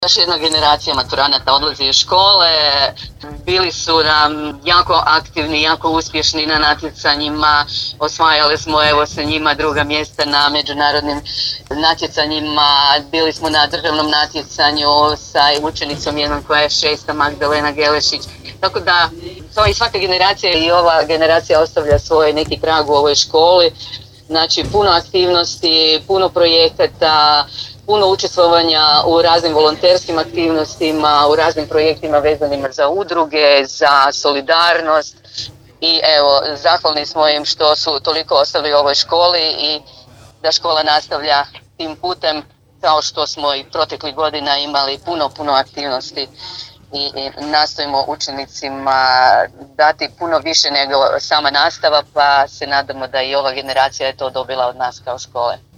Još jedna generacija maturanata odlazi iz škole, bili su nam jako aktivni, jako uspješni na natjecanjima, osvajali smo evo sa njima druga mjesta na međunarodnim natjecanjima, bili smo na državnom natjecanju sa učenicom jednom koja je šesta, Magdalena Gelešić, tako da kao i svaka generacija i ova generacija ostavlja svoj neki trag u ovoj školi, znači puno aktivnosti, puno projekata, puno učestvovanja u raznim volonterskim aktivnostima, u raznim projektima vezanima za udruge, za solidarnost i evo, zahvalni smo im što su toliko ostali u ovoj školi i da škola nastavlja tim putem kao što smo i proteklih godina imali puno aktivnosti i nastojimo učenicima dati puno više nego sama nastava, pa se nadamo da i ova generacija je to dobila od nas kao škole.